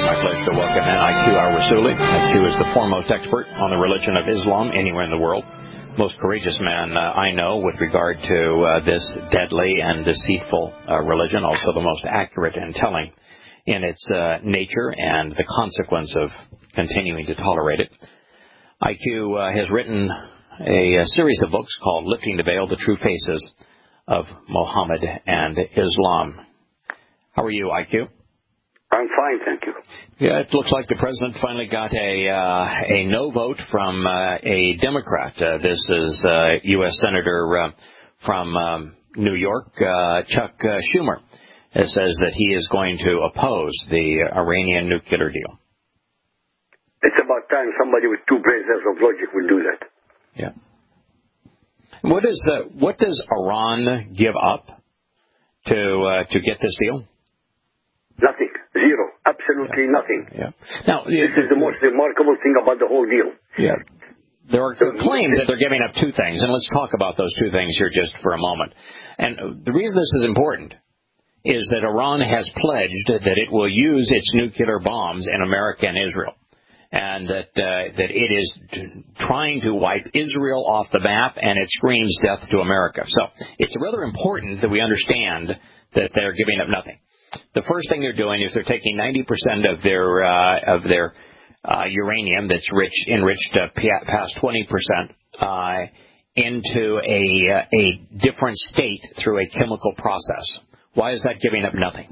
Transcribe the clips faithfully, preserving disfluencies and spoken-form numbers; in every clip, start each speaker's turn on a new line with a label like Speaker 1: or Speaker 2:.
Speaker 1: my pleasure to welcome in I Q al-Rassooli. I Q is the foremost expert on the religion of Islam anywhere in the world. Most courageous man uh, I know with regard to uh, this deadly and deceitful uh, religion, also the most accurate and telling in its uh, nature and the consequence of continuing to tolerate it. I Q uh, has written a, a series of books called Lifting the Veil, The True Faces of Muhammad and Islam. How are you, I Q?
Speaker 2: I'm fine, thank you.
Speaker 1: Yeah, it looks like the president finally got a uh, a no vote from uh, a Democrat. Uh, this is uh, U S Senator uh, from um, New York, uh, Chuck uh, Schumer. It says that he is going to oppose the Iranian nuclear deal.
Speaker 2: It's about time somebody with two brains of logic will do that.
Speaker 1: Yeah. What is the, what does Iran give up to uh, to get this deal?
Speaker 2: Nothing. Zero. Absolutely
Speaker 1: yeah.
Speaker 2: nothing.
Speaker 1: Yeah. Now,
Speaker 2: this is the most remarkable thing about the whole deal.
Speaker 1: Yeah. There are claims that they're giving up two things, and let's talk about those two things here just for a moment. And the reason this is important is that Iran has pledged that it will use its nuclear bombs in America and Israel, and that uh, that it is t- trying to wipe Israel off the map, and it screams death to America. So it's rather important that we understand that they're giving up nothing. The first thing they're doing is they're taking ninety percent of their uh, of their uh, uranium that's rich enriched uh, past twenty percent uh, into a uh, a different state through a chemical process. Why is that giving up nothing?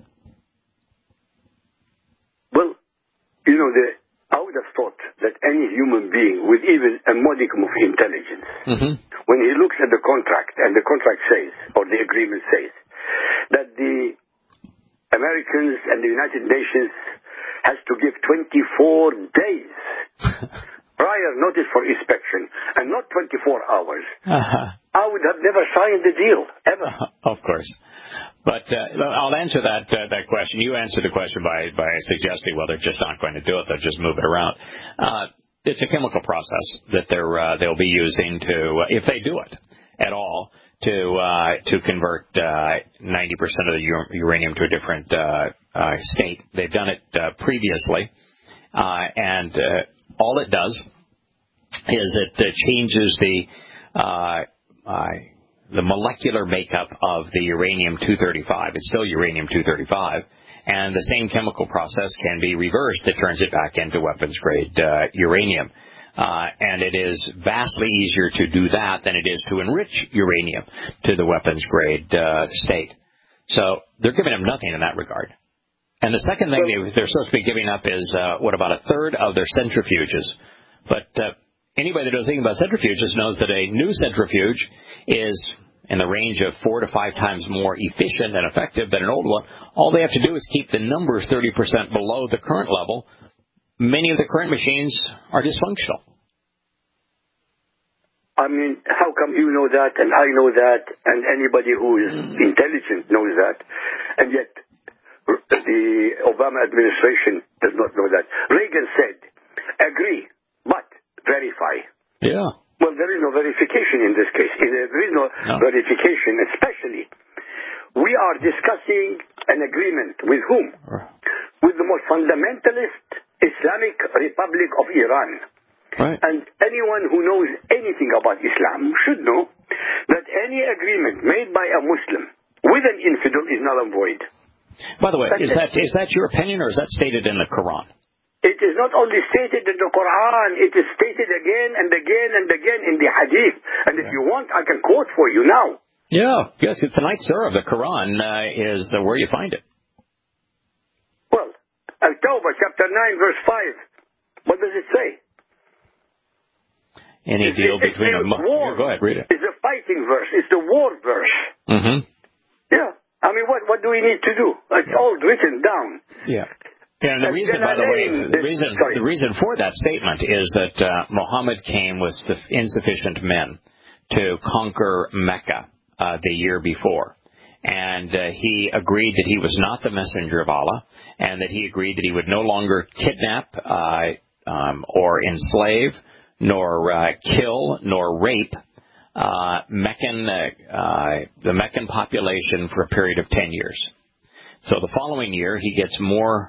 Speaker 2: Well, you know, the, I would have thought that any human being with even a modicum of intelligence, mm-hmm. when he looks at the contract, and the contract says, or the agreement says, that the Americans and the United Nations has to give twenty-four days prior notice for inspection, and not twenty-four hours. Uh-huh. I would have never signed the deal, ever.
Speaker 1: Uh, of course. But uh, I'll answer that uh, that question. You answered the question by, by suggesting, well, they're just not going to do it. They'll just move it around. Uh, it's a chemical process that they're uh, they'll be using to, uh, if they do it at all, to uh, to convert uh, ninety percent of the u- uranium to a different uh, uh, state. They've done it uh, previously, uh, and uh, all it does is it uh, changes the uh, uh, the molecular makeup of the uranium two thirty-five. It's still uranium two thirty-five, and the same chemical process can be reversed that turns it back into weapons-grade uh, uranium. Uh, and it is vastly easier to do that than it is to enrich uranium to the weapons-grade uh, state. So they're giving them nothing in that regard. And the second thing they, they're supposed to be giving up is, uh, what, about a third of their centrifuges. But uh, anybody that knows anything about centrifuges knows that a new centrifuge is in the range of four to five times more efficient and effective than an old one. All they have to do is keep the numbers thirty percent below the current level. Many of the current machines are dysfunctional.
Speaker 2: I mean, how come you know that and I know that and anybody who is mm. intelligent knows that, and yet the Obama administration does not know that? Reagan said, agree, but verify.
Speaker 1: Yeah.
Speaker 2: Well, there is no verification in this case. There is no, no. verification, especially. We are discussing an agreement with whom? With the most fundamentalist Islamic Republic of Iran.
Speaker 1: Right.
Speaker 2: And anyone who knows anything about Islam should know that any agreement made by a Muslim with an infidel is null and void.
Speaker 1: By the way,
Speaker 2: That's
Speaker 1: is that is that your opinion, or is that stated in the Quran?
Speaker 2: It is not only stated in the Quran, it is stated again and again and again in the Hadith. And if you want, I can quote for you now.
Speaker 1: Yeah, yes, the ninth surah of the Quran uh, is uh, where you find it.
Speaker 2: Well, Al-Tawbah, chapter nine, verse five. What does it say?
Speaker 1: Any
Speaker 2: it's,
Speaker 1: deal
Speaker 2: it's,
Speaker 1: between
Speaker 2: it's
Speaker 1: a... Mo-
Speaker 2: war.
Speaker 1: Go ahead, read it.
Speaker 2: It's a fighting verse. It's the war verse.
Speaker 1: Mm-hmm.
Speaker 2: Yeah. I mean, what, what do we need to do? It's all written down.
Speaker 1: Yeah. Yeah, and the reason, by the way, the reason, the reason for that statement is that uh, Muhammad came with insufficient men to conquer Mecca uh, the year before. And uh, he agreed that he was not the messenger of Allah, and that he agreed that he would no longer kidnap uh, um, or enslave, nor uh, kill, nor rape uh, Meccan, uh, uh, the Meccan population for a period of ten years. So the following year, he gets more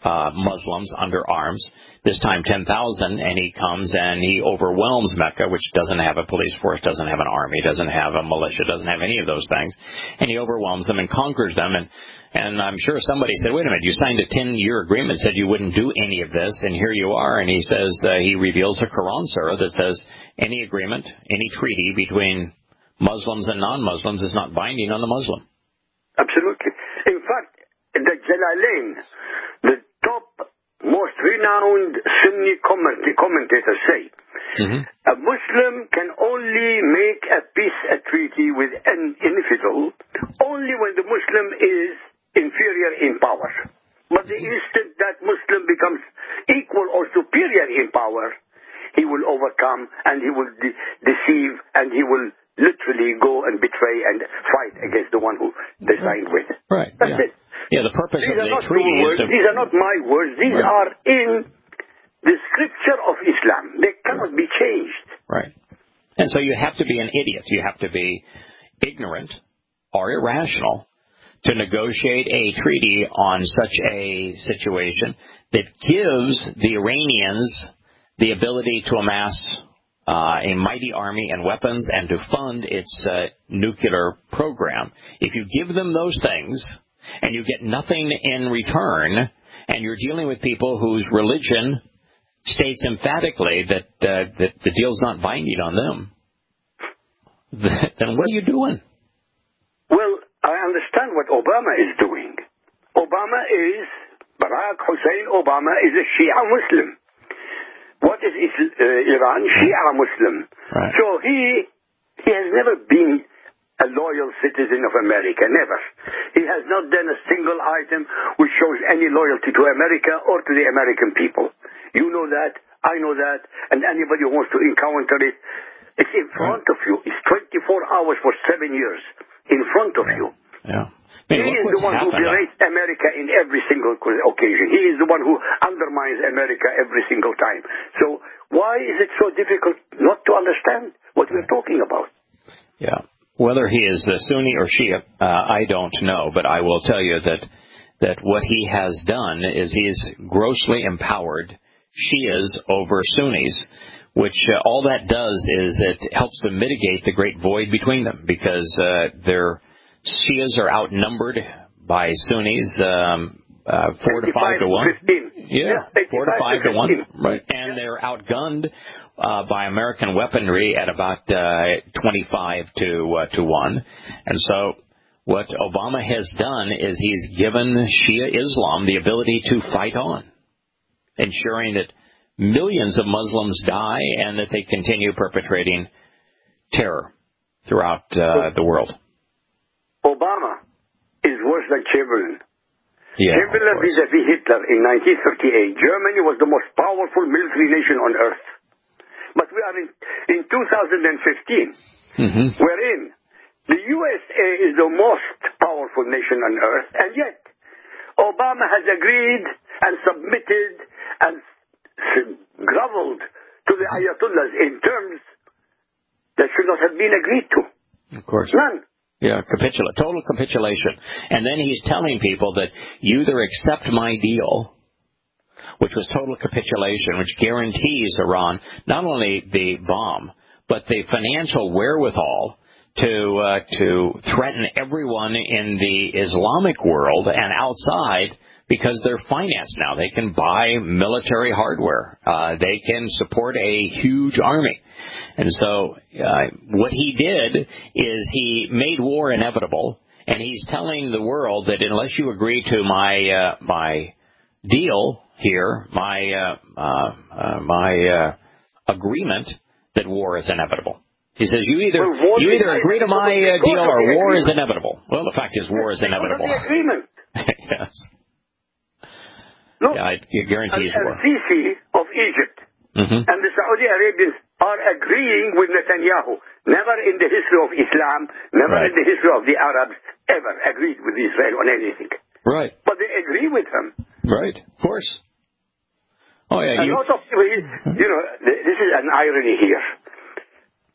Speaker 1: uh, Muslims under arms, this time ten thousand, and he comes and he overwhelms Mecca, which doesn't have a police force, doesn't have an army, doesn't have a militia, doesn't have any of those things, and he overwhelms them and conquers them. And and I'm sure somebody said, wait a minute, you signed a ten-year agreement, said you wouldn't do any of this, and here you are. And he says, uh, he reveals a Quran surah that says any agreement, any treaty between Muslims and non-Muslims is not binding on the Muslim.
Speaker 2: Absolutely. In fact, the Jalalain, the top most renowned Sunni commentators say, mm-hmm. a Muslim can only make a peace a treaty with an infidel only when the Muslim is inferior in power. But the instant that Muslim becomes equal or superior in power, he will overcome and he will de- deceive and he will literally go and betray and fight against the one who they signed with.
Speaker 1: Right.
Speaker 2: That's
Speaker 1: yeah.
Speaker 2: it.
Speaker 1: Yeah, the purpose
Speaker 2: These
Speaker 1: of the treaty is to...
Speaker 2: These are not my words. These right. are in the scripture of Islam. They cannot right. be changed.
Speaker 1: Right. And so you have to be an idiot. You have to be ignorant or irrational to negotiate a treaty on such a situation that gives the Iranians the ability to amass uh, a mighty army and weapons and to fund its uh, nuclear program. If you give them those things and you get nothing in return, and you're dealing with people whose religion states emphatically that uh, that the deal's not binding on them, then what are you doing?
Speaker 2: Well, I understand what Obama is doing. Obama is, Barack Hussein Obama is a Shia Muslim. What is uh, Iran? Shia Muslim.
Speaker 1: Right.
Speaker 2: So he he has never been a loyal citizen of America, never. He has not done a single item which shows any loyalty to America or to the American people. You know that, I know that, and anybody who wants to encounter it, it's in front right. of you. It's twenty-four hours for seven years in front of
Speaker 1: yeah.
Speaker 2: you.
Speaker 1: Yeah.
Speaker 2: He is the one who berates America in every single occasion. He is the one who undermines America every single time. So why is it so difficult not to understand what we're talking about?
Speaker 1: Yeah. Whether he is a Sunni or Shia, uh, I don't know, but I will tell you that that what he has done is he has grossly empowered Shias over Sunnis, which uh, all that does is it helps them mitigate the great void between them, because uh, their Shias are outnumbered by Sunnis um, uh, four to five to one. Yeah, yeah four to five to, to one. Right, and they're outgunned uh, by American weaponry at about uh, twenty-five to uh, to one. And so, what Obama has done is he's given Shia Islam the ability to fight on, ensuring that millions of Muslims die and that they continue perpetrating terror throughout uh, the world.
Speaker 2: Obama is worse than Chamberlain.
Speaker 1: Yeah,
Speaker 2: Chamberlain vis-a-vis Hitler in nineteen thirty-eight. Germany was the most powerful military nation on earth. But we are in, in two thousand fifteen, mm-hmm. wherein the U S A is the most powerful nation on earth, and yet Obama has agreed and submitted and groveled to the Ayatollahs in terms that should not have been agreed to.
Speaker 1: Of course.
Speaker 2: None.
Speaker 1: Yeah, capitula, total capitulation. And then he's telling people that you either accept my deal, which was total capitulation, which guarantees Iran not only the bomb, but the financial wherewithal to uh, to threaten everyone in the Islamic world and outside, because they're financed now. They can buy military hardware. Uh, they can support a huge army. And so uh, what he did is he made war inevitable, and he's telling the world that unless you agree to my uh, my deal here, my uh, uh, uh, my uh, agreement, that war is inevitable. He says you either
Speaker 2: well,
Speaker 1: you either agree to my uh, deal or war is inevitable. Well, the fact is war is inevitable.
Speaker 2: The agreement.
Speaker 1: Yes.
Speaker 2: Look,
Speaker 1: yeah, I guarantee it's war.
Speaker 2: Al-Sisi of Egypt mm-hmm. and the Saudi Arabians are agreeing with Netanyahu. Never in the history of Islam, never right. in the history of the Arabs, ever agreed with Israel on anything.
Speaker 1: Right.
Speaker 2: But they agree with him.
Speaker 1: Right, of course. Oh, yeah.
Speaker 2: A
Speaker 1: You...
Speaker 2: lot of people, you know, this is an irony here.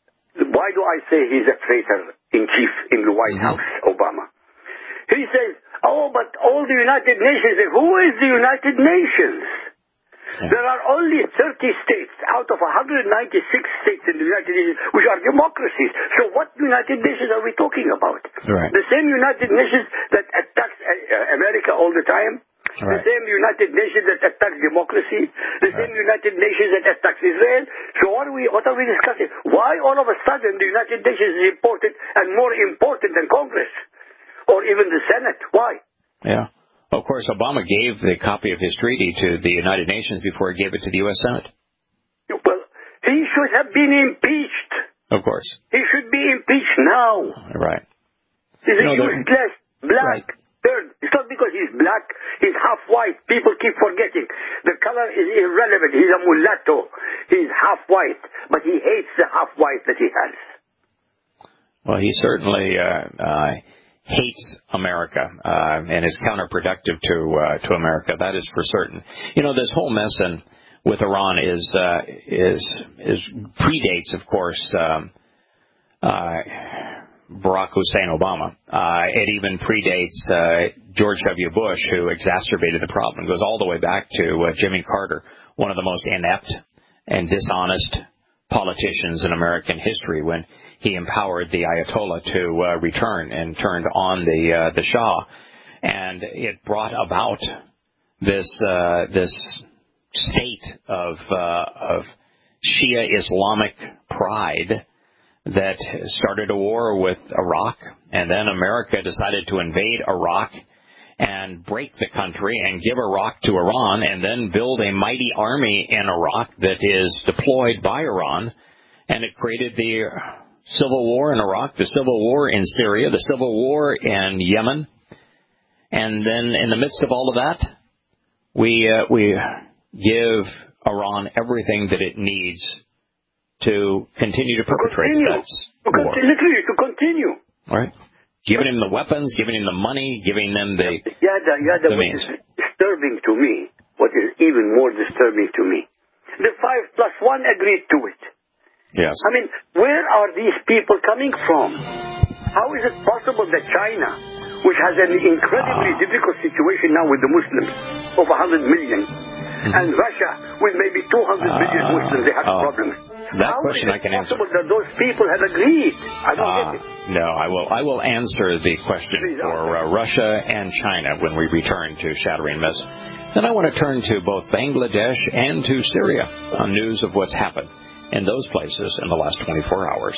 Speaker 2: Why do I say he's a traitor in chief in the White mm-hmm. House, Obama? He says, Oh, but all the United Nations, who is the United Nations? Yeah. There are only thirty states out of one hundred ninety-six states in the United Nations which are democracies. So what United Nations are we talking about?
Speaker 1: Right.
Speaker 2: The same United Nations that attacks uh, America all the time? Right. The same United Nations that attacks democracy? The right. same United Nations that attacks Israel? So what are we, what are we discussing? Why all of a sudden the United Nations is important and more important than Congress? Or even the Senate? Why?
Speaker 1: Yeah. Of course, Obama gave the copy of his treaty to the United Nations before he gave it to the U S Senate.
Speaker 2: Well, he should have been impeached.
Speaker 1: Of course.
Speaker 2: He should be impeached now.
Speaker 1: Right.
Speaker 2: He's
Speaker 1: you
Speaker 2: a
Speaker 1: know,
Speaker 2: useless black. Right. Third, it's not because he's black, he's half white. People keep forgetting. The color is irrelevant. He's a mulatto. He's half white, but he hates the half white that he has.
Speaker 1: Well, he certainly uh, uh, hates America uh, and is counterproductive to uh, to America. That is for certain. You know, this whole mess in, with Iran is uh, is is predates, of course, um, uh, Barack Hussein Obama. Uh, it even predates uh, George W. Bush, who exacerbated the problem. It goes all the way back to uh, Jimmy Carter, one of the most inept and dishonest politicians in American history, when he empowered the Ayatollah to uh, return and turned on the uh, the Shah, and it brought about this uh, this state of uh, of Shia Islamic pride that started a war with Iraq, and then America decided to invade Iraq and break the country and give Iraq to Iran, and then build a mighty army in Iraq that is deployed by Iran, and it created the civil war in Iraq, the civil war in Syria, the civil war in Yemen, and then in the midst of all of that, we uh, we give Iran everything that it needs to continue to perpetrate
Speaker 2: continue.
Speaker 1: that
Speaker 2: to
Speaker 1: war.
Speaker 2: Literally, to continue.
Speaker 1: All right. Giving him the weapons, giving him the money, giving them the,
Speaker 2: yeah, the, yeah, the,
Speaker 1: the
Speaker 2: what
Speaker 1: means.
Speaker 2: is disturbing to me, what is even more disturbing to me, the five plus one agreed to it.
Speaker 1: Yes.
Speaker 2: I mean, where are these people coming from? How is it possible that China, which has an incredibly uh, difficult situation now with the Muslims, of one hundred million, mm-hmm. and Russia, with maybe two hundred uh, million Muslims, they have uh, problems.
Speaker 1: That
Speaker 2: How
Speaker 1: question I can answer.
Speaker 2: How is it possible that those people have agreed? I don't uh, get it.
Speaker 1: No, I will, I will answer the question Please for uh, Russia and China when we return to Shattering Myths. Then I want to turn to both Bangladesh and to Syria on news of what's happened in those places in the last twenty-four hours.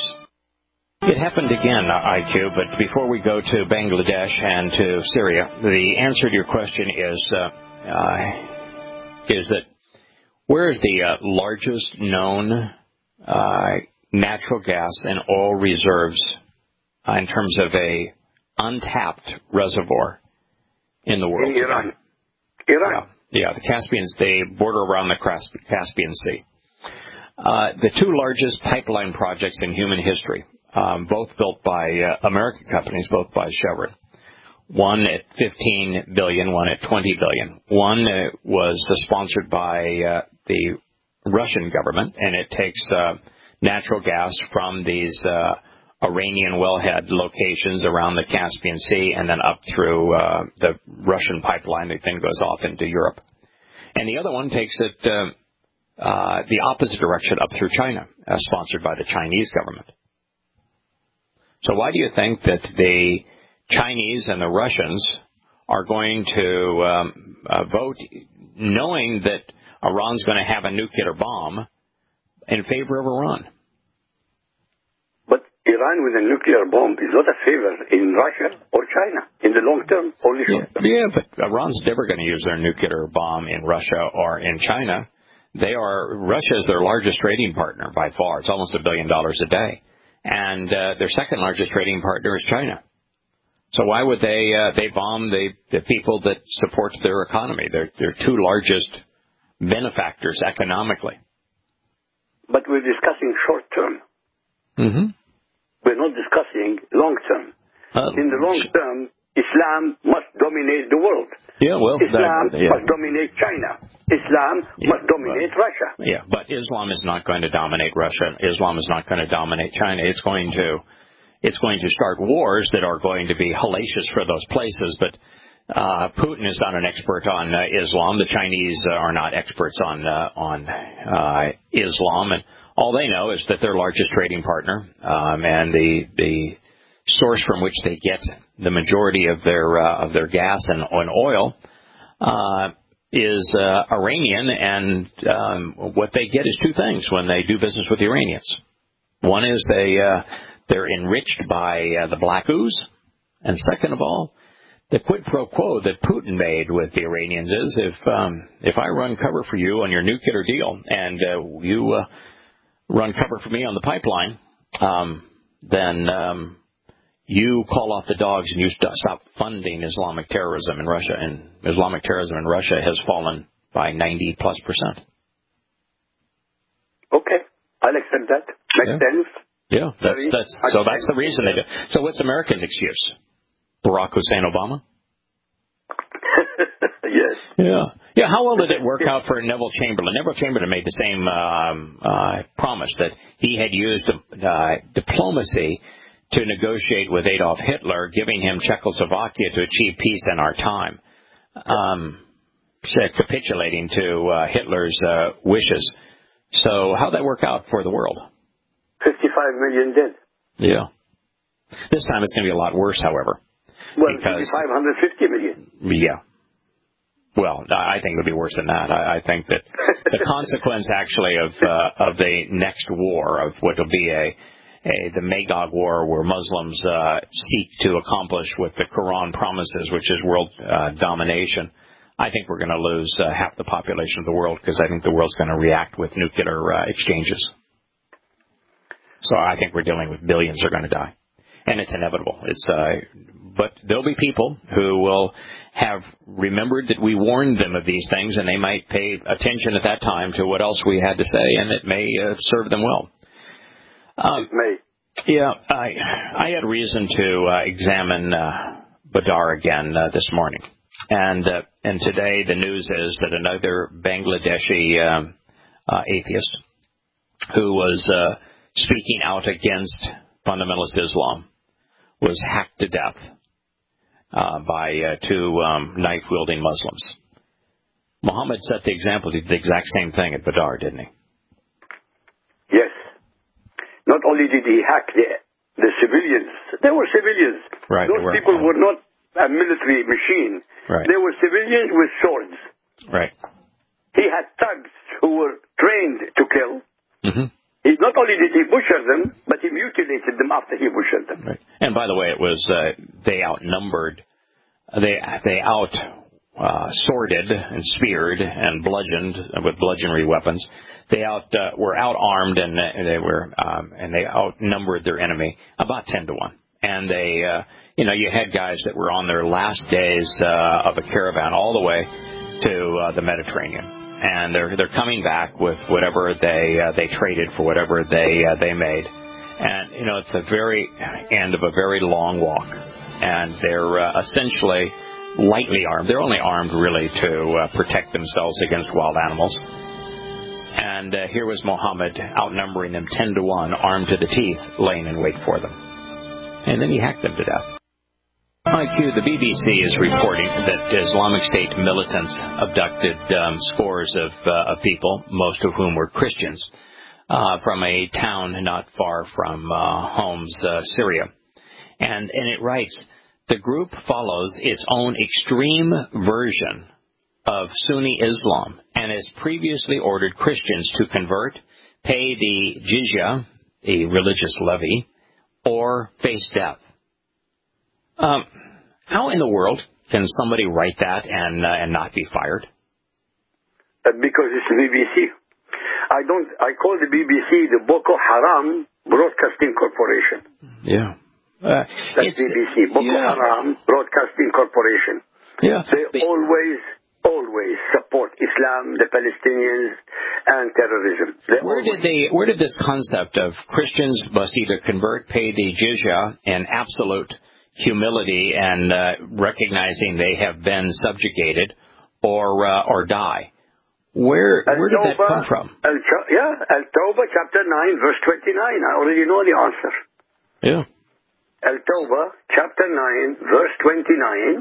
Speaker 1: It happened again, I Q, but before we go to Bangladesh and to Syria, the answer to your question is uh, uh, is that where is the uh, largest known uh, natural gas and oil reserves uh, in terms of a untapped reservoir in the world?
Speaker 2: In Iran. Iran.
Speaker 1: Yeah, yeah, the Caspian, they border around the Caspian Sea. Uh, the two largest pipeline projects in human history, um, both built by uh, American companies, both by Chevron. One at fifteen billion dollars, one at twenty billion dollars. One uh, was uh, sponsored by uh, the Russian government, and it takes uh, natural gas from these uh, Iranian wellhead locations around the Caspian Sea and then up through uh, the Russian pipeline that then goes off into Europe. And the other one takes it uh, Uh, the opposite direction up through China, uh, sponsored by the Chinese government. So why do you think that the Chinese and the Russians are going to um, uh, vote, knowing that Iran's going to have a nuclear bomb, in favor of Iran?
Speaker 2: But Iran with a nuclear bomb is not a favor in Russia or China. In the long term, only short term.
Speaker 1: Yeah, yeah, but Iran's never going to use their nuclear bomb in Russia or in China. They are, Russia is their largest trading partner by far. It's almost a billion dollars a day. And uh, their second largest trading partner is China. So why would they uh, they bomb the, the people that support their economy? They're, they're two largest benefactors economically.
Speaker 2: But we're discussing short term.
Speaker 1: Mm-hmm.
Speaker 2: We're not discussing long term. Uh, In the long term, Islam must dominate the world.
Speaker 1: Yeah, well,
Speaker 2: Islam
Speaker 1: that, yeah.
Speaker 2: must dominate China. Islam yeah, must dominate
Speaker 1: but,
Speaker 2: Russia.
Speaker 1: Yeah, but Islam is not going to dominate Russia. Islam is not going to dominate China. It's going to, it's going to start wars that are going to be hellacious for those places. But Uh, Putin is not an expert on uh, Islam. The Chinese uh, are not experts on uh, on uh, Islam, and all they know is that their largest trading partner um, and the the source from which they get the majority of their uh, of their gas and, and oil uh, is uh, Iranian, and um, what they get is two things when they do business with the Iranians. One is they uh, they're enriched by uh, the black ooze, and second of all, the quid pro quo that Putin made with the Iranians is if um, if I run cover for you on your nuclear deal and uh, you uh, run cover for me on the pipeline, um, then um, you call off the dogs and you st- stop funding Islamic terrorism in Russia. And Islamic terrorism in Russia has fallen by ninety plus percent.
Speaker 2: Okay, I'll accept that. Makes
Speaker 1: yeah.
Speaker 2: sense.
Speaker 1: Yeah, that's that's so that's the reason they do. So what's America's excuse? Barack Hussein Obama?
Speaker 2: Yes.
Speaker 1: Yeah. Yeah, how well did it work out for Neville Chamberlain? Neville Chamberlain made the same um, uh, promise that he had used uh, diplomacy to negotiate with Adolf Hitler, giving him Czechoslovakia to achieve peace in our time, um, capitulating to uh, Hitler's uh, wishes. So how'd that work out for the world?
Speaker 2: fifty-five million dead.
Speaker 1: Yeah. This time it's going to be a lot worse, however.
Speaker 2: Well,
Speaker 1: because,
Speaker 2: five hundred fifty million.
Speaker 1: Yeah. Well, I think it would be worse than that. I, I think that the consequence, actually, of uh, of the next war, of what will be a, a the Magog War, where Muslims uh, seek to accomplish what the Quran promises, which is world uh, domination. I think we're going to lose uh, half the population of the world because I think the world's going to react with nuclear uh, exchanges. So I think we're dealing with billions are going to die. And it's inevitable. It's, uh, but there'll be people who will have remembered that we warned them of these things, and they might pay attention at that time to what else we had to say, and it may uh, serve them well. Um,
Speaker 2: it may.
Speaker 1: Yeah, I, I had reason to uh, examine uh, Badar again uh, this morning, and uh, and today the news is that another Bangladeshi um, uh, atheist who was uh, speaking out against fundamentalist Islam was hacked to death uh, by uh, two um, knife-wielding Muslims. Muhammad set the example, did the exact same thing at Badar, didn't he?
Speaker 2: Yes. Not only did he hack the, the civilians, they were civilians.
Speaker 1: Right,
Speaker 2: Those
Speaker 1: were,
Speaker 2: people
Speaker 1: right.
Speaker 2: were not a military machine.
Speaker 1: Right.
Speaker 2: They were civilians with swords.
Speaker 1: Right.
Speaker 2: He had thugs who were trained to kill.
Speaker 1: Mm-hmm.
Speaker 2: He, not only did he butcher them, but he mutilated them after he butchered them.
Speaker 1: Right. And by the way, it was uh, they outnumbered, they they out uh, sworded and speared and bludgeoned with bludgeonry weapons. They out uh, were out armed and they were um, and they outnumbered their enemy about ten to one. And they, uh, you know, you had guys that were on their last days uh, of a caravan all the way to uh, the Mediterranean. And they're they're coming back with whatever they uh, they traded for whatever they uh, they made, and you know it's the very end of a very long walk, and they're uh, essentially lightly armed. They're only armed really to uh, protect themselves against wild animals. And uh, here was Muhammad outnumbering them ten to one, armed to the teeth, laying in wait for them, and then he hacked them to death. I Q, the B B C is reporting that Islamic State militants abducted um, scores of, uh, of people, most of whom were Christians, uh, from a town not far from uh, Homs, uh, Syria. And, and it writes, the group follows its own extreme version of Sunni Islam and has previously ordered Christians to convert, pay the jizya, the religious levy, or face death. Um, how in the world can somebody write that and uh, and not be fired?
Speaker 2: Uh, because it's the B B C. I don't. I call the B B C the Boko Haram Broadcasting Corporation.
Speaker 1: Yeah, uh,
Speaker 2: that's B B C. Boko
Speaker 1: yeah.
Speaker 2: Haram Broadcasting Corporation.
Speaker 1: Yeah,
Speaker 2: they
Speaker 1: but,
Speaker 2: always, always support Islam, the Palestinians, and terrorism. They
Speaker 1: where
Speaker 2: always.
Speaker 1: did they? Where did this concept of Christians must either convert, pay the jizya, and absolute humility and uh, recognizing they have been subjugated, or uh, or die? Where
Speaker 2: Al
Speaker 1: where did that
Speaker 2: Tawbah,
Speaker 1: come from?
Speaker 2: Al yeah, Al-Tawbah chapter nine, verse twenty-nine. I already know the answer.
Speaker 1: Yeah.
Speaker 2: Al-Tawbah chapter nine, verse twenty-nine.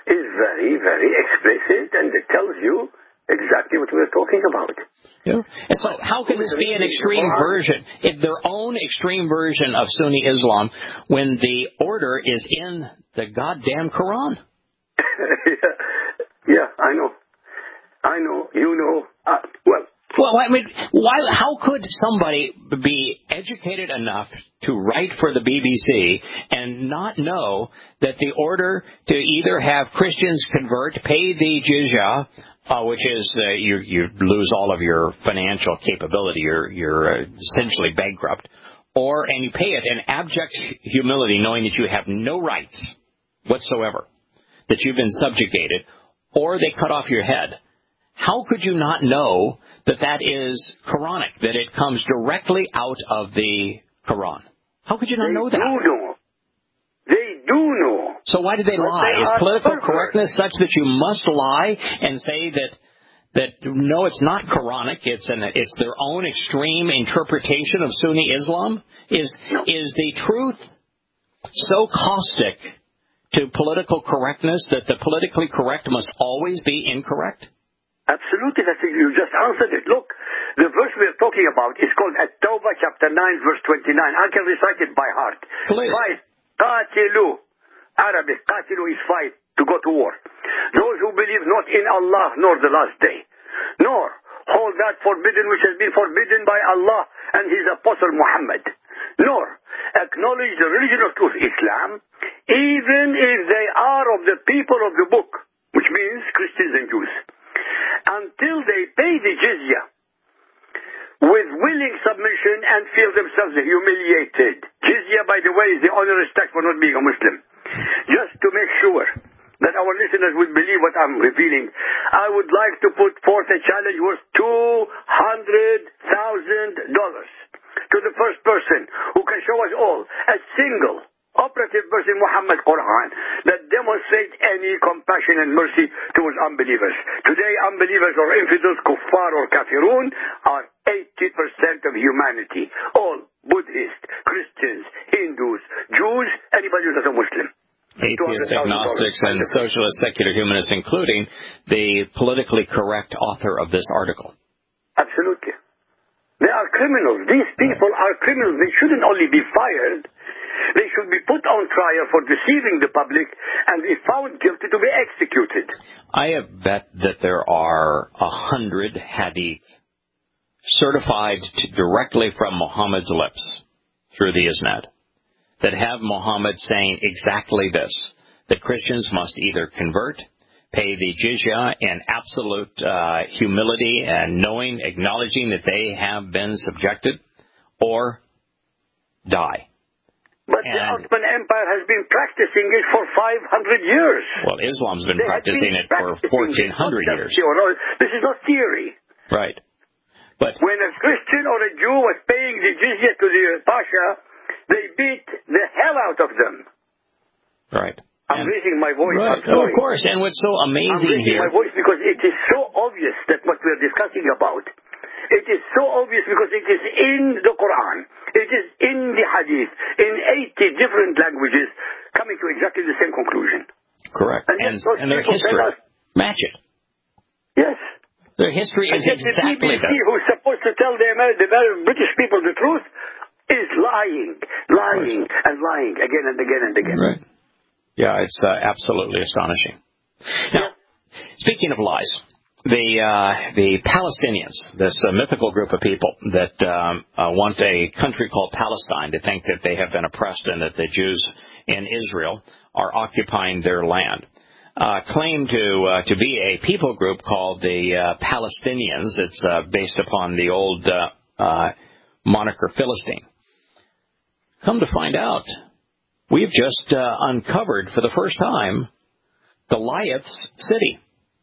Speaker 2: is very, very explicit, and it tells you exactly what we're talking about.
Speaker 1: Yeah. And so how can this be an extreme version, their own extreme version of Sunni Islam, when the order is in the goddamn Quran?
Speaker 2: yeah. yeah, I know. I know. You know. Uh, well,
Speaker 1: Well, I mean, why? How could somebody be educated enough to write for the B B C and not know that the order to either have Christians convert, pay the jizya, uh, which is uh, you you lose all of your financial capability, you're you're uh, essentially bankrupt, or and you pay it in abject humility, knowing that you have no rights whatsoever, that you've been subjugated, or they cut off your head. How could you not know that that is Quranic, that it comes directly out of the Quran? How could you not
Speaker 2: they
Speaker 1: know that?
Speaker 2: They do know. They do know.
Speaker 1: So why did they
Speaker 2: but
Speaker 1: lie?
Speaker 2: They
Speaker 1: is political
Speaker 2: perverse.
Speaker 1: correctness such that you must lie and say that that no, it's not Quranic, it's an it's their own extreme interpretation of Sunni Islam? Is
Speaker 2: no.
Speaker 1: is the truth so caustic to political correctness that the politically correct must always be incorrect?
Speaker 2: Absolutely, that's it. You just answered it. Look, the verse we're talking about is called At-Tawbah, chapter nine, verse twenty-nine. I can recite it by heart.
Speaker 1: Please.
Speaker 2: Fight. Qatilu. Arabic. Qatilu is fight, to go to war. Those who believe not in Allah nor the last day, nor hold that forbidden which has been forbidden by Allah and His Apostle Muhammad, nor acknowledge the religion of truth, Islam, even if they are of the people of the book, which means Christians and Jews, until they pay the jizya with willing submission and feel themselves humiliated. Jizya, by the way, is the onerous tax for not being a Muslim. Just to make sure that our listeners would believe what I'm revealing, I would like to put forth a challenge worth two hundred thousand dollars to the first person who can show us all a single operative verse in Muhammad Quran that demonstrates any compassion and mercy towards unbelievers. Today, unbelievers or infidels, kuffar or kafirun, are eighty percent of humanity. All Buddhists, Christians, Hindus, Jews, anybody who's not a Muslim.
Speaker 1: Atheists, agnostics, and socialist secular humanists, including the politically correct author of this article.
Speaker 2: Absolutely. They are criminals. These people are criminals. They shouldn't only be fired. They should be put on trial for deceiving the public and, if found guilty, to be executed.
Speaker 1: I have bet that there are a hundred hadith certified to, directly from Muhammad's lips through the Isnad that have Muhammad saying exactly this, that Christians must either convert, pay the jizya in absolute uh, humility and knowing, acknowledging that they have been subjected, or die.
Speaker 2: But and the Ottoman Empire has been practicing it for five hundred years.
Speaker 1: Well, Islam's been
Speaker 2: they
Speaker 1: practicing
Speaker 2: been
Speaker 1: it for fourteen hundred years.
Speaker 2: This is not theory.
Speaker 1: Right. But
Speaker 2: when a Christian or a Jew was paying the jizya to the Pasha, they beat the hell out of them.
Speaker 1: Right.
Speaker 2: I'm
Speaker 1: and,
Speaker 2: raising my voice.
Speaker 1: Right.
Speaker 2: I'm sorry.
Speaker 1: Oh, of course. And what's so amazing
Speaker 2: I'm raising
Speaker 1: here...
Speaker 2: my voice because it is so obvious that what we're discussing about, it is so obvious because it is in the Quran. It is in the Hadith, in eighty different languages, coming to exactly the same conclusion.
Speaker 1: Correct. And, and, and their history us, match it.
Speaker 2: Yes.
Speaker 1: Their history is exactly
Speaker 2: the B B C,
Speaker 1: this.
Speaker 2: who's supposed to tell the, Amer- the British people the truth, is lying, lying, right. and lying again and again and again.
Speaker 1: Right. Yeah, it's uh, absolutely astonishing. Now, yeah. Speaking of lies, the uh, the Palestinians, this uh, mythical group of people that um, uh, want a country called Palestine, to think that they have been oppressed and that the Jews in Israel are occupying their land, uh, claim to uh, to be a people group called the uh, Palestinians. It's uh, based upon the old uh, uh, moniker Philistine. Come to find out, we've just uh, uncovered for the first time Goliath's city.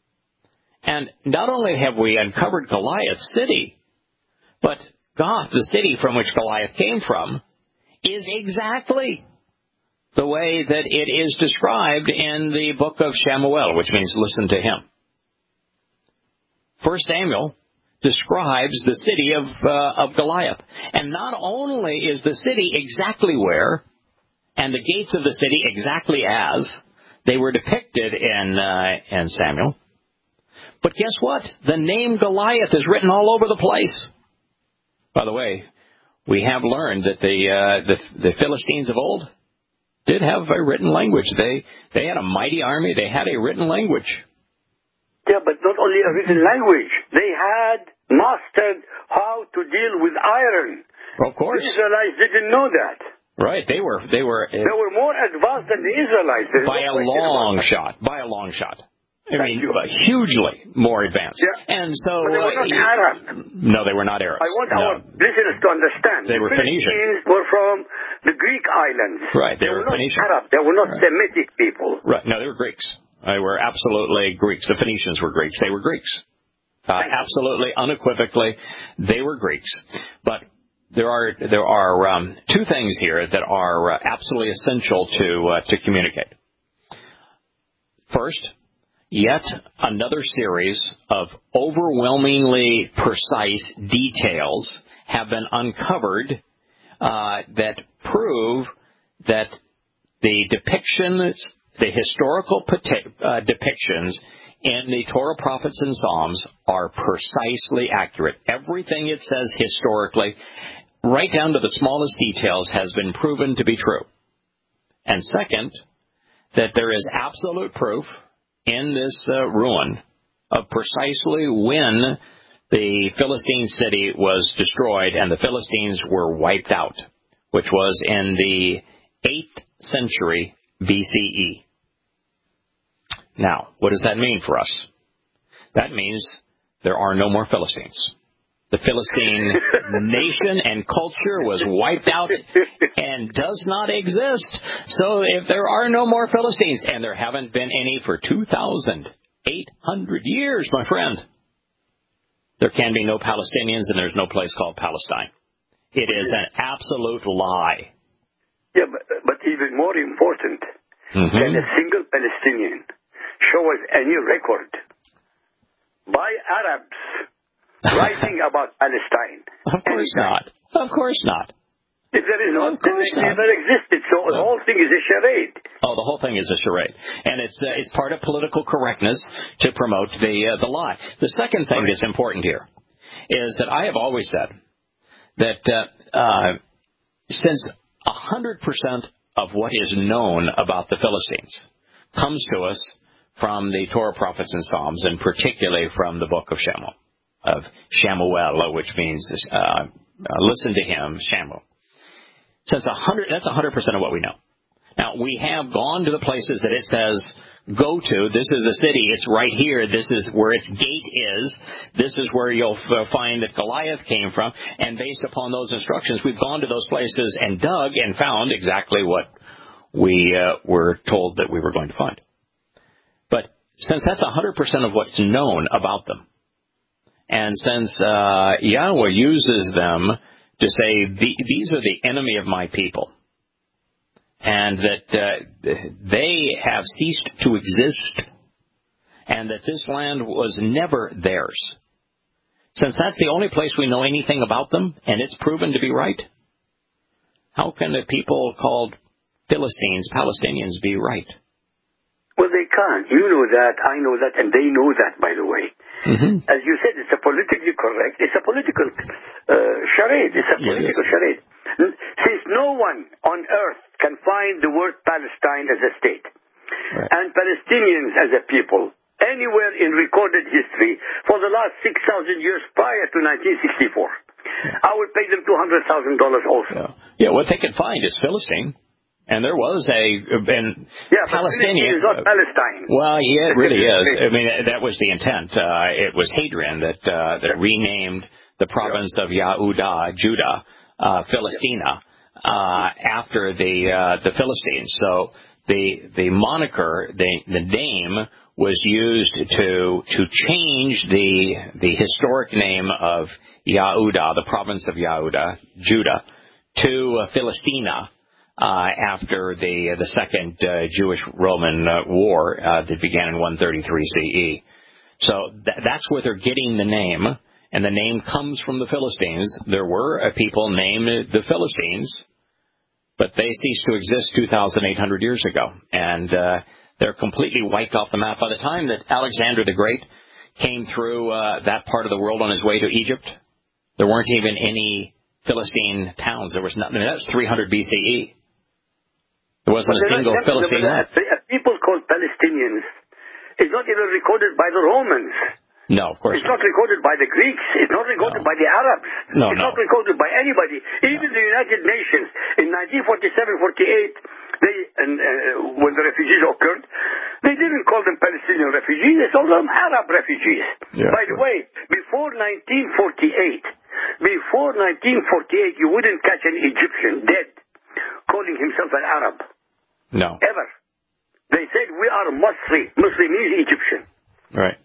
Speaker 1: And not only have we uncovered Goliath's city, but Goth, the city from which Goliath came from, is exactly the way that it is described in the book of Shemuel, which means listen to him. First Samuel describes the city of uh, of Goliath. And not only is the city exactly where, and the gates of the city exactly as, They were depicted in uh, in Samuel. But guess what? The name Goliath is written all over the place. By the way, we have learned that the uh, the, the Philistines of old did have a written language. They they had a mighty army. They had a written language.
Speaker 2: Yeah, but not only a written language. They had mastered how to deal with iron.
Speaker 1: Of course.
Speaker 2: The Israelites didn't know that.
Speaker 1: Right. They were they were uh,
Speaker 2: they were more advanced than the Israelites. There's
Speaker 1: by
Speaker 2: no
Speaker 1: a long shot. By a long shot. I
Speaker 2: Thank
Speaker 1: mean,
Speaker 2: you.
Speaker 1: hugely more advanced.
Speaker 2: Yeah.
Speaker 1: And so,
Speaker 2: but they were not
Speaker 1: uh,
Speaker 2: Arab.
Speaker 1: No, they were not Arabs.
Speaker 2: I want
Speaker 1: no.
Speaker 2: our listeners to understand.
Speaker 1: They
Speaker 2: the
Speaker 1: were Phoenician.
Speaker 2: Philistines were from the Greek islands.
Speaker 1: Right. They,
Speaker 2: they
Speaker 1: were,
Speaker 2: were
Speaker 1: Phoenician.
Speaker 2: not Arab. They were not
Speaker 1: right.
Speaker 2: Semitic people.
Speaker 1: Right. No, they were Greeks. They were absolutely Greeks. The Phoenicians were Greeks. They were Greeks. Uh, absolutely, unequivocally, they were Greeks. But there are there are um, two things here that are uh, absolutely essential to uh, to communicate. First, yet another series of overwhelmingly precise details have been uncovered uh, that prove that the depictions, the historical uh, depictions in the Torah, Prophets, and Psalms are precisely accurate. Everything it says historically, right down to the smallest details, has been proven to be true. And second, that there is absolute proof in this uh, ruin of precisely when the Philistine city was destroyed and the Philistines were wiped out, which was in the eighth century B C E. Now, what does that mean for us? That means there are no more Philistines. The Philistine nation and culture was wiped out and does not exist. So if there are no more Philistines, and there haven't been any for two thousand eight hundred years, my friend, there can be no Palestinians and there's no place called Palestine. It is an absolute lie.
Speaker 2: Yeah, but, but even more important mm-hmm. than a single Palestinian show us any record by Arabs writing about Palestine.
Speaker 1: Of course not. Of course not.
Speaker 2: If there is no,
Speaker 1: of course
Speaker 2: then it
Speaker 1: not.
Speaker 2: never existed. So the whole thing is a charade.
Speaker 1: Oh, the whole thing is a charade, and it's uh, it's part of political correctness to promote the uh, the lie. The second thing that's important here is that I have always said that uh, uh, since a hundred percent of what is known about the Philistines comes to us from the Torah, Prophets, and Psalms, and particularly from the book of Shemuel, of Shemuel, which means uh, uh, listen to him, Shemuel. Since a hundred, that's a hundred percent of what we know. Now, we have gone to the places that it says go to. This is the city. It's right here. This is where its gate is. This is where you'll f- find that Goliath came from. And based upon those instructions, we've gone to those places and dug and found exactly what we uh, were told that we were going to find. But since that's a hundred percent of what's known about them, and since uh, Yahweh uses them to say, these are the enemy of my people, and that uh, they have ceased to exist, and that this land was never theirs. Since that's the only place we know anything about them, and it's proven to be right, how can the people called Philistines, Palestinians, be right?
Speaker 2: Well, they can't. You know that, I know that, and they know that, by the way. Mm-hmm. As you said, it's a politically correct, it's a political uh, charade. It's a political yes. charade. Since no one on earth can find the word Palestine as a state, right. and Palestinians as a people, anywhere in recorded history for the last six thousand years prior to nineteen sixty-four, yeah. I would pay them two hundred thousand dollars also.
Speaker 1: Yeah. yeah, what they could find is Philistine. And there was a and
Speaker 2: yeah,
Speaker 1: Palestinian.
Speaker 2: Is not Palestine.
Speaker 1: Well, yeah, it really is. I mean, that was the intent. Uh, it was Hadrian that uh, that renamed the province of Yehuda, Judah, uh, Philistina, uh, after the uh, the Philistines. So the the moniker, the the name, was used to to change the the historic name of Yehuda, the province of Yehuda, Judah, to uh, Philistina. Uh, after the the second uh, Jewish-Roman uh, war uh, that began in one thirty-three C E. So th- that's where they're getting the name, and the name comes from the Philistines. There were a people named the Philistines, but they ceased to exist two thousand eight hundred years ago, and uh, They're completely wiped off the map. By the time that Alexander the Great came through uh, that part of the world on his way to Egypt, there weren't even any Philistine towns. There was nothing. I mean, that was three hundred B C E. There wasn't a single Philistine left.
Speaker 2: People called Palestinians is not even recorded by the Romans.
Speaker 1: No, of course
Speaker 2: It's
Speaker 1: not.
Speaker 2: not recorded by the Greeks. It's not recorded
Speaker 1: No.
Speaker 2: by the Arabs.
Speaker 1: No,
Speaker 2: it's
Speaker 1: no.
Speaker 2: not recorded by anybody. Even
Speaker 1: No.
Speaker 2: the United Nations in nineteen forty-seven forty-eight, they, and, uh, when the refugees occurred, they didn't call them Palestinian refugees. They called them Arab refugees.
Speaker 1: Yeah,
Speaker 2: by the
Speaker 1: sure.
Speaker 2: way, before nineteen forty-eight, before nineteen forty-eight, you wouldn't catch an Egyptian dead calling himself an Arab.
Speaker 1: No.
Speaker 2: Ever. They said, we are Musri. Musri means Egyptian.
Speaker 1: Right.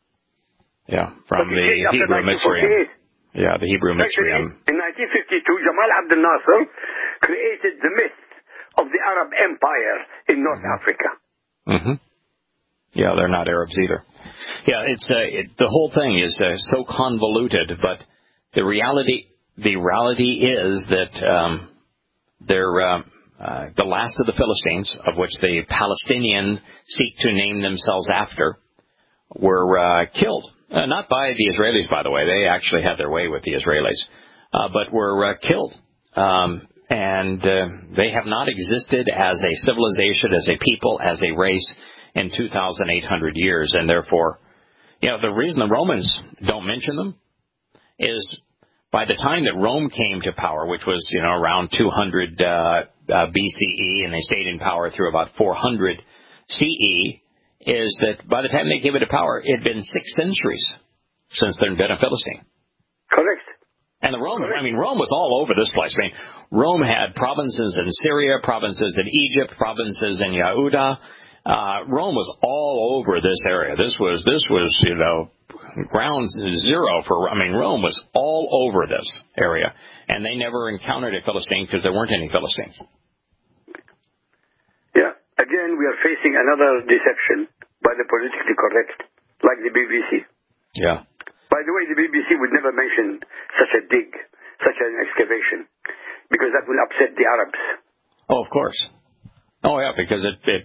Speaker 1: Yeah, from
Speaker 2: But
Speaker 1: the
Speaker 2: it changed after
Speaker 1: Hebrew
Speaker 2: nineteen
Speaker 1: Mitzrayim.
Speaker 2: forty-eight.
Speaker 1: Yeah, the Hebrew
Speaker 2: Actually,
Speaker 1: Mitzrayim.
Speaker 2: in nineteen fifty-two, Jamal Abdel Nasser created the myth of the Arab Empire in North mm-hmm. Africa.
Speaker 1: Mm-hmm. Yeah, they're not Arabs either. Yeah, it's uh, it, the whole thing is uh, so convoluted, but the reality the reality is that um, they're uh, uh, the last of the Philistines, of which the Palestinians seek to name themselves after, were uh, killed. Uh, not by the Israelis, by the way. They actually had their way with the Israelis, uh, but were uh, killed. Um, and uh, they have not existed as a civilization, as a people, as a race in two thousand eight hundred years. And therefore, you know, the reason the Romans don't mention them is by the time that Rome came to power, which was, you know, around two hundred uh, uh, B C E, and they stayed in power through about four hundred C E, is that by the time they came into power, it had been six centuries since there had been a Philistine.
Speaker 2: Correct.
Speaker 1: And the Rome,
Speaker 2: Correct.
Speaker 1: I mean, Rome was all over this place. I mean, Rome had provinces in Syria, provinces in Egypt, provinces in Yehuda. Uh, Rome was all over this area. This was, this was, you know, ground zero for, I mean, Rome was all over this area. And they never encountered a Philistine because there weren't any Philistines.
Speaker 2: Yeah. Again, we are facing another deception by the politically correct, like the B B C.
Speaker 1: Yeah.
Speaker 2: By the way, the B B C would never mention such a dig, such an excavation, because that will upset the Arabs.
Speaker 1: Oh, of course. Oh, yeah, because it it,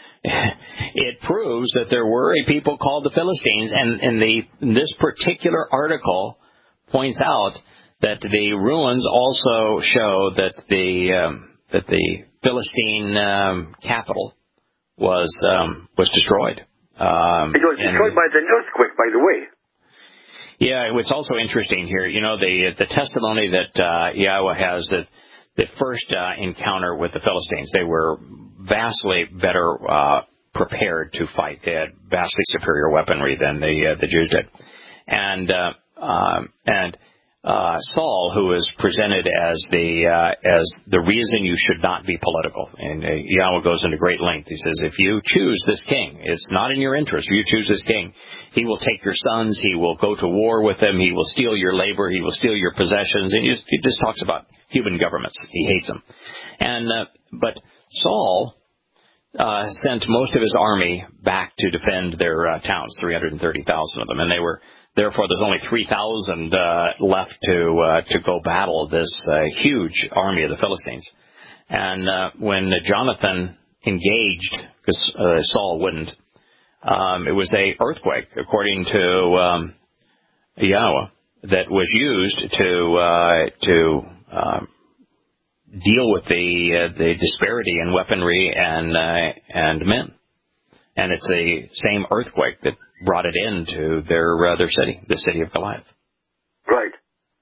Speaker 1: it proves that there were a people called the Philistines, and, and the this particular article points out that the ruins also show that the um, that the Philistine um, capital was um, was destroyed. Um,
Speaker 2: it was destroyed by an earthquake, by the way.
Speaker 1: Yeah, what's also interesting here, you know, the the testimony that uh, Yahweh has, that the first uh, encounter with the Philistines, they were vastly better uh, prepared to fight. They had vastly superior weaponry than the uh, the Jews did, and uh, um, and. Uh, Saul, who is presented as the uh, as the reason you should not be political, and uh, Yahweh goes into great length. He says, if you choose this king, it's not in your interest. If you choose this king, he will take your sons, he will go to war with them, he will steal your labor, he will steal your possessions, and he just, he just talks about human governments. He hates them. And uh, but Saul uh, sent most of his army back to defend their uh, towns, three hundred thirty thousand of them, and they were. Therefore, there's only three thousand uh, left to uh, to go battle this uh, huge army of the Philistines. And uh, when Jonathan engaged, because uh, Saul wouldn't, um, it was a earthquake, according to um, Yahweh, that was used to uh, to uh, deal with the uh, the disparity in weaponry and uh, and men. And it's the same earthquake that brought it into their uh, their city, the city of Goliath.
Speaker 2: Right.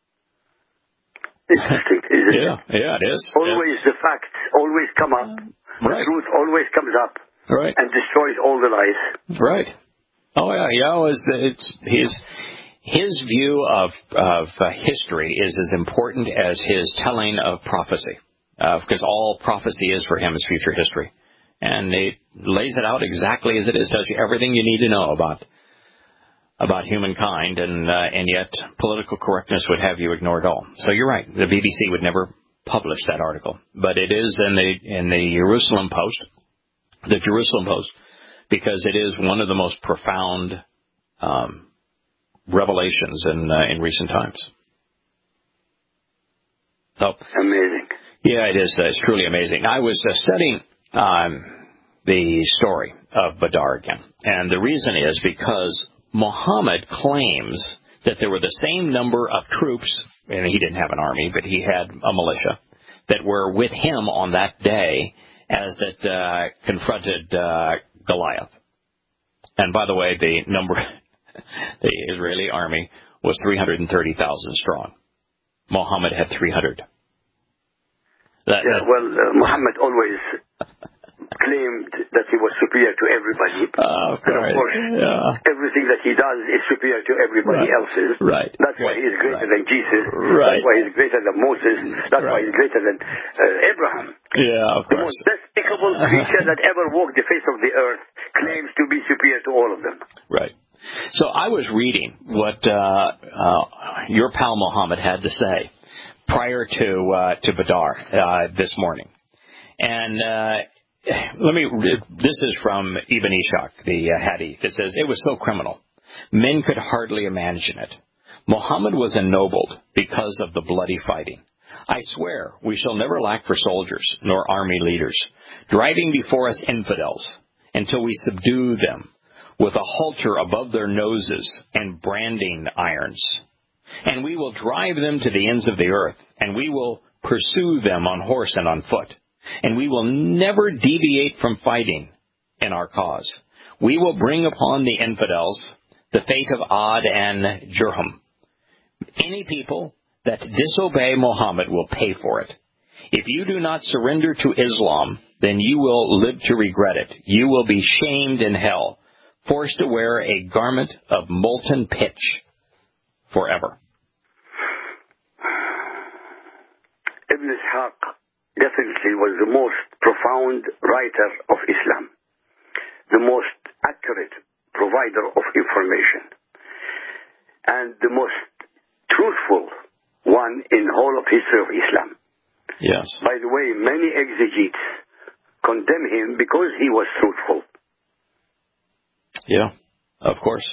Speaker 2: Interesting, isn't
Speaker 1: yeah,
Speaker 2: it?
Speaker 1: yeah, it is.
Speaker 2: Always
Speaker 1: yeah.
Speaker 2: the facts always come up.
Speaker 1: Right.
Speaker 2: The truth always comes up.
Speaker 1: Right.
Speaker 2: And destroys all the lies.
Speaker 1: Right. Oh yeah, yeah. It's, it's his his view of of uh, history is as important as his telling of prophecy, uh, because all prophecy is for him is future history. And it lays it out exactly as it is, tells you everything you need to know about about humankind, and uh, and yet political correctness would have you ignore it all. So you're right. The B B C would never publish that article, but it is in the in the Jerusalem Post, the Jerusalem Post, because it is one of the most profound um, revelations in uh, in recent times. So
Speaker 2: amazing.
Speaker 1: Yeah, it is. Uh, it's truly amazing. I was uh, studying. Um, the story of Badr again. And the reason is because Muhammad claims that there were the same number of troops, and he didn't have an army, but he had a militia, that were with him on that day as that uh, confronted uh, Goliath. And by the way, the number, the Israeli army was three hundred thirty thousand strong. Muhammad had three hundred. That,
Speaker 2: yeah,
Speaker 1: that,
Speaker 2: well, uh, Muhammad always claimed that he was superior to everybody.
Speaker 1: Uh, of course.
Speaker 2: Of course
Speaker 1: yeah.
Speaker 2: Everything that he does is superior to everybody
Speaker 1: right.
Speaker 2: else's.
Speaker 1: Right.
Speaker 2: That's
Speaker 1: right.
Speaker 2: why he is greater
Speaker 1: right.
Speaker 2: than Jesus.
Speaker 1: Right.
Speaker 2: That's why he's greater than Moses. That's
Speaker 1: right.
Speaker 2: why he's greater than uh, Abraham.
Speaker 1: Yeah, of
Speaker 2: the
Speaker 1: course.
Speaker 2: most despicable creature that ever walked the face of the earth claims to be superior to all of them.
Speaker 1: Right. So I was reading what uh, uh, your pal Muhammad had to say prior to uh, to Badr uh, this morning, and uh, let me. This is from Ibn Ishaq, the uh, Hadith. It says it was so criminal, men could hardly imagine it. Muhammad was ennobled because of the bloody fighting. I swear we shall never lack for soldiers nor army leaders, driving before us infidels until we subdue them with a halter above their noses and branding irons. And we will drive them to the ends of the earth, and we will pursue them on horse and on foot. And we will never deviate from fighting in our cause. We will bring upon the infidels the fate of Ad and Jurhum. Any people that disobey Muhammad will pay for it. If you do not surrender to Islam, then you will live to regret it. You will be shamed in hell, forced to wear a garment of molten pitch forever.
Speaker 2: Ibn Ishaq definitely was the most profound writer of Islam, the most accurate provider of information, and the most truthful one in the whole of history of Islam.
Speaker 1: Yes.
Speaker 2: By the way, many exegetes condemn him because he was truthful.
Speaker 1: Yeah, of course.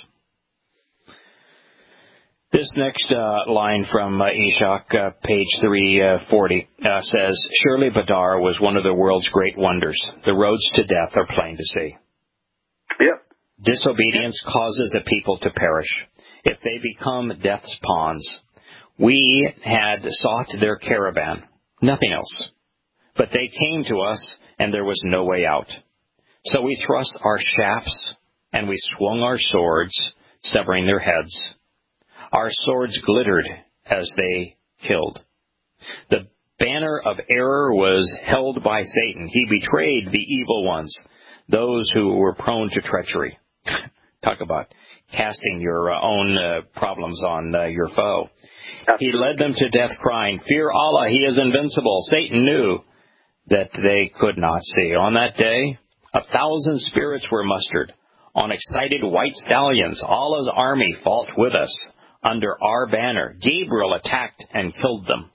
Speaker 1: This next uh, line from uh, Ishaq, uh, page three forty, uh, says, surely Badr was one of the world's great wonders. The roads to death are plain to see.
Speaker 2: Yeah.
Speaker 1: Disobedience yeah. causes a people to perish. If they become death's pawns, we had sought their caravan, nothing else. But they came to us, and there was no way out. So we thrust our shafts, and we swung our swords, severing their heads. Our swords glittered as they killed. The banner of error was held by Satan. He betrayed the evil ones, those who were prone to treachery. Talk about casting your uh, own uh, problems on uh, your foe. He led them to death, crying, fear Allah, he is invincible. Satan knew that they could not see. On that day, a thousand spirits were mustered. On excited white stallions, Allah's army fought with us. Under our banner, Gabriel attacked and killed them.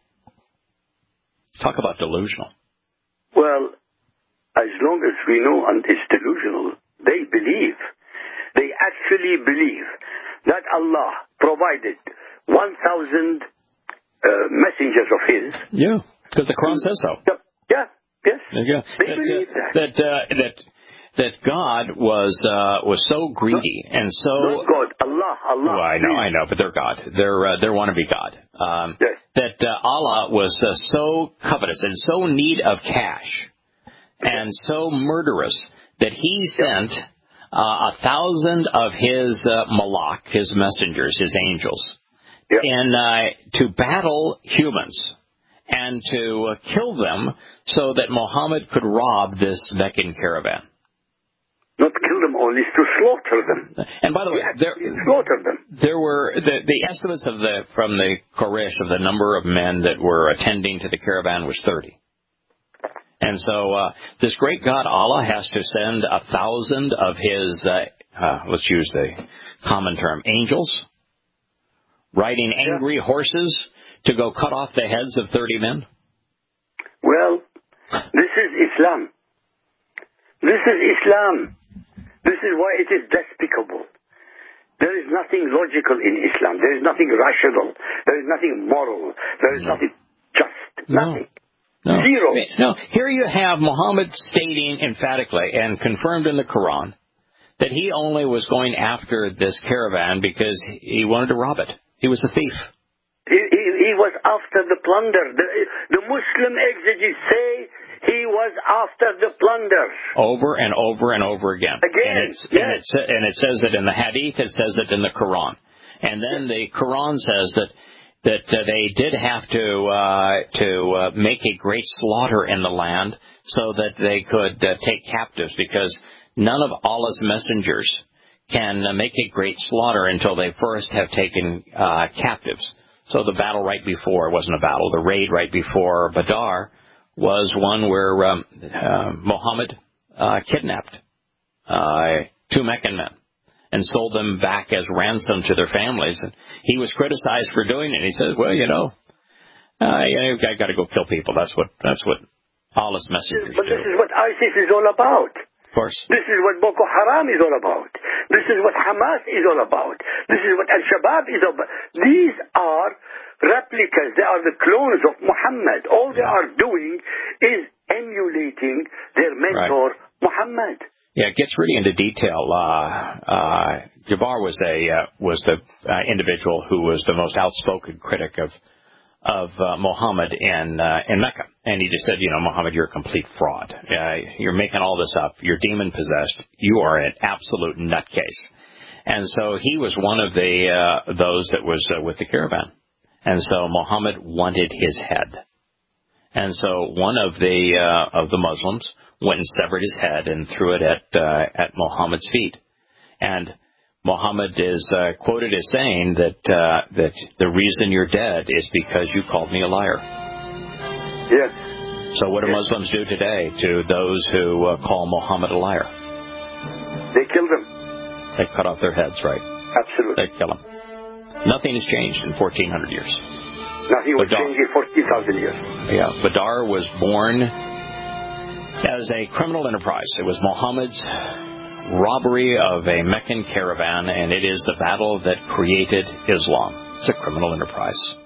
Speaker 1: Talk about delusional.
Speaker 2: Well, as long as we know and it's delusional, they believe. They actually believe that Allah provided one thousand uh, messengers of His.
Speaker 1: Yeah, because the Quran says so.
Speaker 2: Yeah, yes.
Speaker 1: Yeah.
Speaker 2: They
Speaker 1: that,
Speaker 2: believe
Speaker 1: uh,
Speaker 2: that.
Speaker 1: That, uh, that, that God was uh, was so greedy
Speaker 2: no,
Speaker 1: and so...
Speaker 2: Not God, Allah, Allah.
Speaker 1: Well, I know, I know, but they're God. They're uh, they're wannabe God. Um,
Speaker 2: yes.
Speaker 1: That uh, Allah was uh, so covetous and so in need of cash and so murderous that He sent uh, a thousand of His uh, malak, His messengers, His angels,
Speaker 2: Yep.
Speaker 1: and uh, to battle humans and to uh, kill them so that Muhammad could rob this Meccan caravan.
Speaker 2: Not kill them only, to slaughter them.
Speaker 1: And by the way, there,
Speaker 2: slaughter them.
Speaker 1: there were the, the estimates of the from the Quraysh of the number of men that were attending to the caravan was thirty. And so uh, this great God Allah has to send a thousand of His, uh, uh, let's use the common term, angels, riding angry yeah. horses to go cut off the heads of thirty men?
Speaker 2: Well, this is Islam. This is Islam. This is why it is despicable. There is nothing logical in Islam. There is nothing rational. There is nothing moral. There is no. nothing just.
Speaker 1: No.
Speaker 2: Nothing.
Speaker 1: No.
Speaker 2: Zero.
Speaker 1: No. Here you have Muhammad stating emphatically and confirmed in the Quran that he only was going after this caravan because he wanted to rob it. He was a thief.
Speaker 2: He, he, he was after the plunder. The, the Muslim exegetes say he was after the plunder.
Speaker 1: Over and over and over again.
Speaker 2: Again,
Speaker 1: and, it's,
Speaker 2: yes.
Speaker 1: and, it's, and it says it in the Hadith, it says it in the Quran. And then the Quran says that that uh, they did have to uh, to uh, make a great slaughter in the land so that they could uh, take captives, because none of Allah's messengers can uh, make a great slaughter until they first have taken uh, captives. So the battle right before, it wasn't a battle, the raid right before Badr was one where um, uh, Muhammad uh, kidnapped uh, two Meccan men and sold them back as ransom to their families. And he was criticized for doing it. He says, well, you know, uh, you got to go kill people. That's what that's what Allah's messengers
Speaker 2: but
Speaker 1: do.
Speaker 2: But this is what ISIS is all about.
Speaker 1: Of course.
Speaker 2: This is what Boko Haram is all about. This is what Hamas is all about. This is what Al-Shabaab is all about. These are replicas. They are the clones of Muhammad. All they are doing is emulating their mentor, right. Muhammad.
Speaker 1: Yeah, it gets really into detail. Uh, uh, Jabbar was a uh, was the uh, individual who was the most outspoken critic of of uh, Muhammad in uh, in Mecca, and he just said, you know, Muhammad, you're a complete fraud. Uh, you're making all this up. You're demon possessed. You are an absolute nutcase. And so he was one of the uh, those that was uh, with the caravan, and so Muhammad wanted his head, and so one of the uh, of the Muslims went and severed his head and threw it at uh, at Muhammad's feet. And Muhammad is uh, quoted as saying that uh, that the reason you're dead is because you called me a liar.
Speaker 2: Yes.
Speaker 1: So what do
Speaker 2: yes.
Speaker 1: Muslims do today to those who uh, call Muhammad a liar?
Speaker 2: They kill them.
Speaker 1: They cut off their heads, right?
Speaker 2: Absolutely.
Speaker 1: They kill them. Nothing has changed in fourteen hundred years.
Speaker 2: Nothing was
Speaker 1: Badr.
Speaker 2: changed in fourteen thousand years.
Speaker 1: Yeah, Badr was born as a criminal enterprise. It was Muhammad's robbery of a Meccan caravan, and it is the battle that created Islam. It's a criminal enterprise.